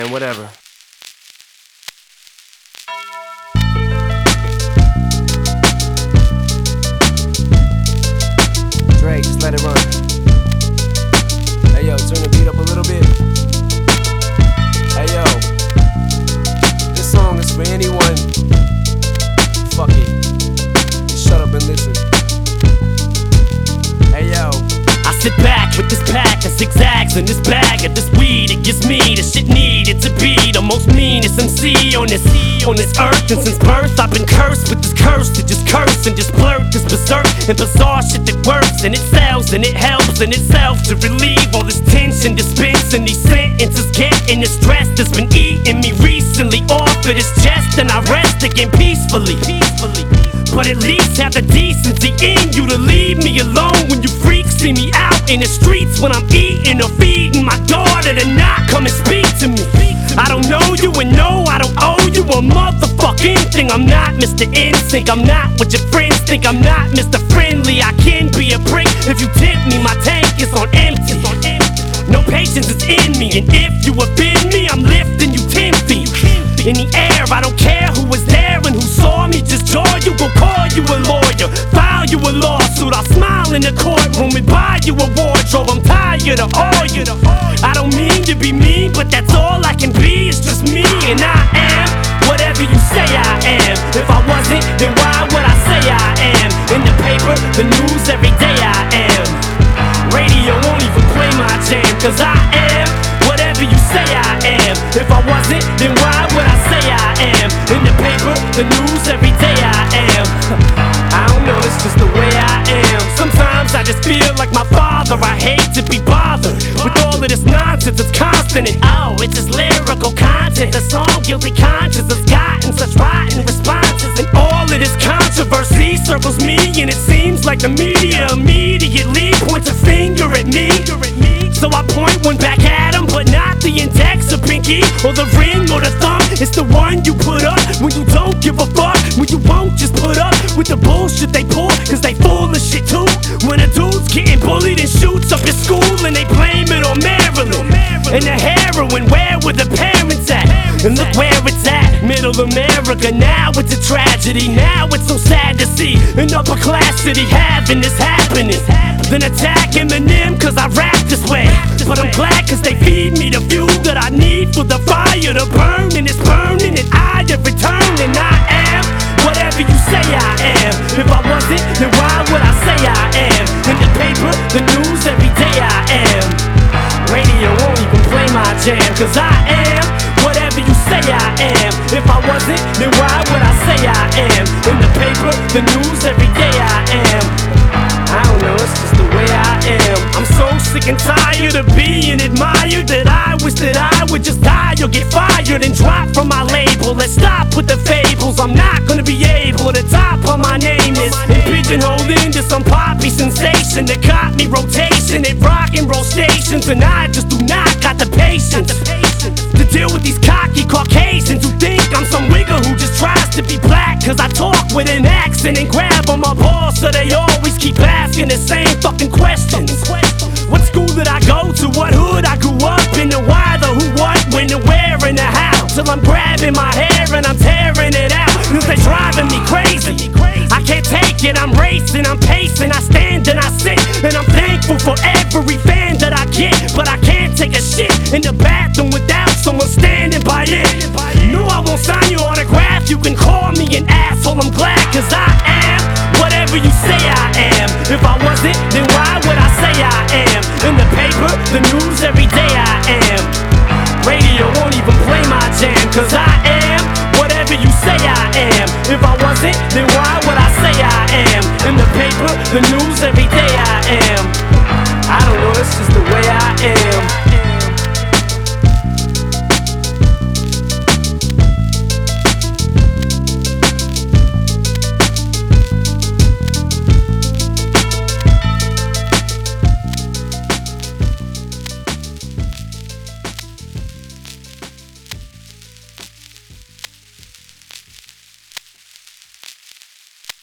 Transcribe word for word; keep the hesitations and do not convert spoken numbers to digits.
and whatever. Dre, just let it run. Hey yo, turn the beat up a little bit. Hey yo, this song is for anyone. Fuck it, just shut up and listen. Hey yo, I sit back with this pack of zigzags and this bag of this weed. It gives me the shit needed to be the most meanest M C on this on this earth. And since birth I've been cursed with this curse to just curse and just blurt this berserk and bizarre shit that works and it sells and it helps in itself to relieve all this tension, dispensing these sentences, getting the stress that's been eating me recently off of this chest, and I rest again peacefully. Peacefully. But at least have the decency in you to leave me alone when you freaks see me out in the streets when I'm eating or feeding my daughter to not come and speak to me. I don't know you and no, I don't owe you a motherfucking thing. I'm not Mister Insync, I'm not what your friends think. I'm not Mister Friendly, I can be a prick if you tip me. My tank is on empty. No patience is in me, and if you offend me, I'm lifting you ten feet in the air. I don't care who was there and who saw me, just jaw you, go call you a lawyer, file you a lawsuit. I'll smile in the courtroom and buy you a wardrobe. I'm tired of all you. I don't mean to be mean, but that's all I can be. It's just me, and I am whatever you say I am. If I wasn't, then why would I say I am? In the paper, the news, every day I am. Radio won't even play my jam, cause I am whatever you say I am. If I wasn't, then why would I say I am? In the paper, the news, every day I am. I don't know, it's just the way I am. Sometimes I just feel like my father. I hate to be bothered with all of this nonsense. It's constant and oh, it's just lyrical content. The song Guilty Conscience has gotten such rotten responses, and all of this controversy circles me, and it seems like the media immediately points a finger at me. So I point one back at him, but not the index or pinky or the ring or the thumb. It's the one you put up when you don't give a fuck, when you won't just put up with the bullshit they pull, cause they full of shit too. When a dude's getting bullied and shoots up your school and they blame it on Maryland and the heroin, where were the parents at? And look where it's at, middle America. Now it's a tragedy, now it's so sad to see an upper class city having this happening. Then attack Eminem cause I rap this way, but I'm glad cause they feed me the fuel that I need for the fire to burn, and it's burning and I have returned, and I am whatever you say I am. If I wasn't, then why would I say I am? In the paper, the news, every day I am. Radio won't even play my jam, cause I am whatever you say I am. If I wasn't, then why would I say I am? In the paper, the news, every day I am. I don't know, it's just the way I am. I'm so sick and tired of being admired that I wish that I would just die or get fired and drop from my label. Let's stop with the fables, I'm not gonna be able to top what my name is and pigeonholed into some poppy sensation that caught me rotation at rock and roll stations, and I just do not got the patience to deal with these cocky Caucasians who think I'm some wigger who just tries to be black cause I talk with an accent and grab on my balls, so they always keep asking the same fucking questions. What school did I go to? What hood I grew up in? The why, the who, what, when, the where, and the how. Till I'm grabbing my hair and I'm tearing it out, cause they driving me crazy. I can't take it, I'm racing, I'm pacing, I stand and I sit, and I'm thankful for every fan that I get, but I can't take a shit in the bathroom without someone standing by it. No, I won't sign your autograph, you can call me an asshole, I'm glad cause I am whatever you say I am. If I wasn't, then why would I say I am? In the paper, the news, every day I am. Radio won't even play my jam, cause I am whatever you say I am. If I wasn't, then why would I say I am? In the paper, the news, every day I am.